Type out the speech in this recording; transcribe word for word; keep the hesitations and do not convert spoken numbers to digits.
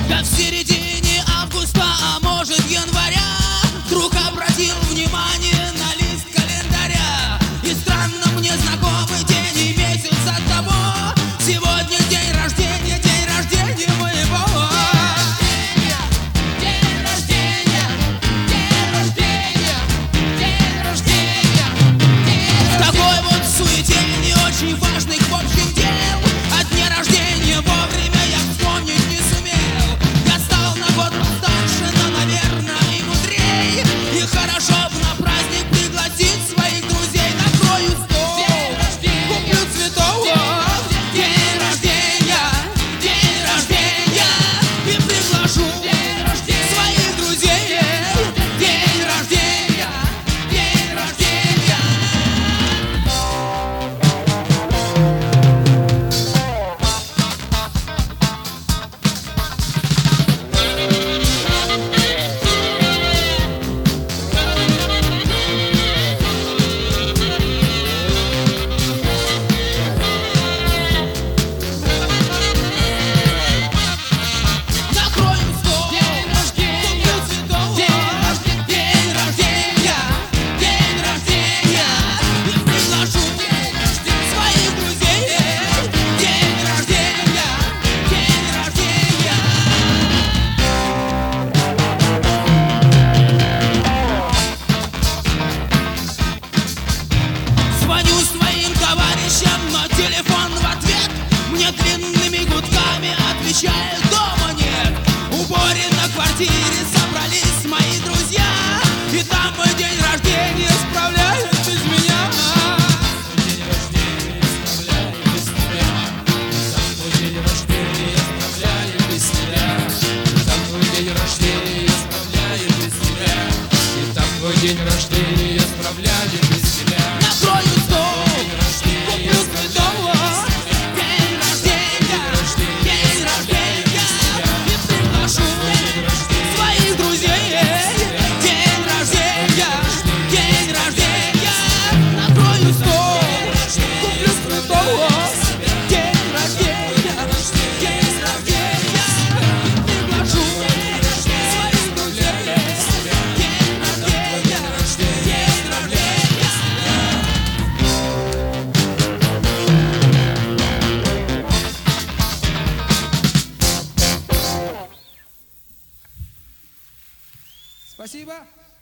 Да в середине августа, а может января, вдруг обратил внимание на лист календаря. И странно мне знакомый день и месяц от того. Сегодня день рождения, день рождения моего. День рождения, день рождения, день рождения, день рождения. В такой вот суете не очень важных в общем дел, от дня рождения вовремя я вспомнить не сумел. Я стал на год постарше, но, наверное, и мудрей. И хорошо б на праздник пригласить своих друзей. Накрою стол, куплю цветов. День рождения, день рождения, и приглашу своих друзей. День рождения, день рождения. Накроем стол, куплю цветов. День рождения, день рождения, и приглашу своих друзей. День рождения, день рождения. Звоню своим товарищам, но телефон в ответ мне длинными гудками отвечает: дома нет. У Бори на квартире собрались мои друзья, и там мой день рождения справляют без меня. День рождения справляли без тебя. Там твой день рождения справляли без тебя. Там твой день рождения справляли без тебя. И там твой день рождения справляли без тебя. Накрою стол, куплю цветов. День рождения, день рождения, и приглашу своих друзей. День рождения, день рождения. Накрою стол, куплю цветов. День рождения, день рождения, и приглашу своих друзей. День рождения, день рождения. Спасибо.